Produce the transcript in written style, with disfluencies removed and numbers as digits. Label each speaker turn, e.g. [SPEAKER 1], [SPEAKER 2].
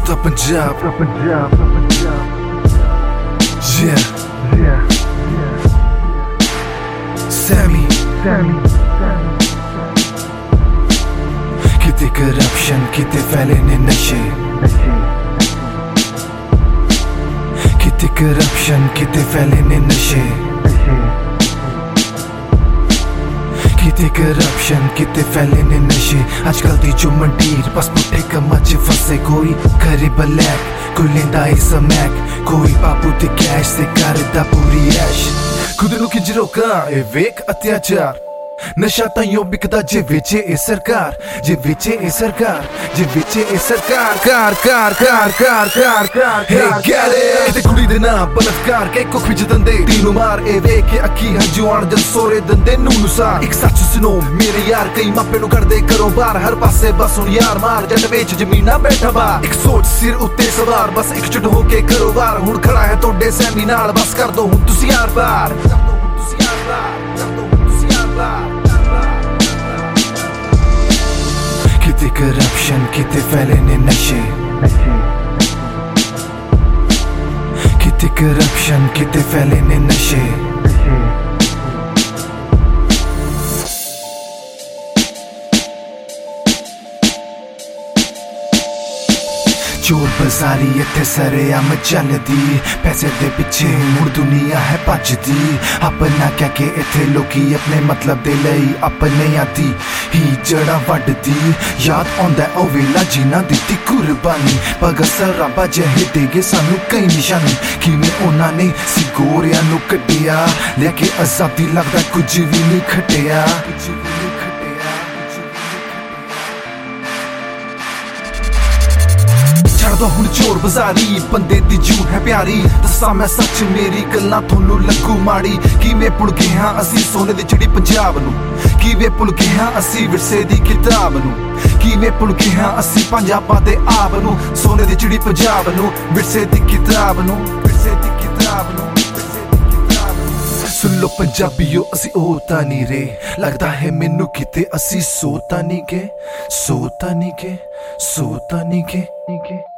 [SPEAKER 1] the Punjab. Yeah. Sammy. किते corruption किते फैले ने नशे, किते करप्शन किते फैले ने नशे, किते करप्शन किते फैले ने नशे। आजकल दी जो मंडीर बस पुट्ठे कम्मां च फसे, कोई करे ब्लैक कोई लेंदा है समैक, कोई बापू ते कैश ते करदा पूरी ऐश। खुद नूं किंज रोकां ए वेख अत्याचार, नशा ताइयों बिकदा जे वेचे ए सरकार, जे वेचे ए सरकार, जे वेचे ए सरकार। Car car car car car car hey get it. ते कुड़ी दे नां बलात्कार के कुख विच दंदे तीनों मार, ए वेख के अखी हंजू आण जन सोरे दंदे नूं नुसार। एक सच सुनो मेरे यार, कई मापे नूं करदे घरों बाहर, हर पासे बस हुण यार मार, जट वेच जमीनां बैठा बार। एक सोच सिर उत्ते सवार, बस एकजुट हो के करो वार, हुण खड़ा है तोड़े सैमी नाल, बस कर दो हुण तुसीं यार पार, कर दो हुण तुसीं यार पार, कर दो हुण तुसीं यार पार। किते करप्शन किते फैले ने नशे, किते करप्शन किते फैले ने नशे। चोर बजारी इत्थे सरेआम चलदी, पैसे दे पिछे मुड़ दुनिया है भजदी। अपना क्या के इत्थे लोकी अपने मतलब दे लई अपने आदी ही जड़ा वड्डदी। याद आउंदा ओ वेला जिन्हां दित्ती कुर्बानी, भगत सराबा जहे देगे सानू कई निशानी। किवें उन्हां ने सिगोरियां नूं कड्डिया, लेके आजादी लगदा कुछ भी नहीं खटिया। छड़दा हुण चोर बजारी, बंदे दी जून है प्यारी। दस्सां मैं सच मेरी गल्लां थोनू लगू माड़ी, किवें भुल गए हां असीं सोने दी चिड़ी पंजाब नूं, किवें भुल गए हां असीं विरसे दी किताब नूं, किवें भुल गए हां असीं पंजाबां दे आप नूं, सोने दी चिड़ी पंजाब नूं, विरसे दी किताब नूं, विरसे दी किताब नूं। सुन लो पंजाबियो असी ओ तां नहीं रे, लगदा है मैनू किते असी सो तां नहीं गए, सो तां नहीं गए, सो तां नहीं गए।